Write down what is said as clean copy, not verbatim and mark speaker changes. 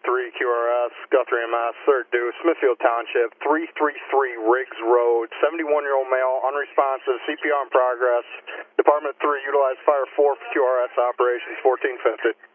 Speaker 1: 3 QRS, Guthrie MS, third due, Smithfield Township, 333 Riggs Road, 71-year-old male, unresponsive, CPR in progress. Department 3 utilized fire 4 for QRS operations, 1450.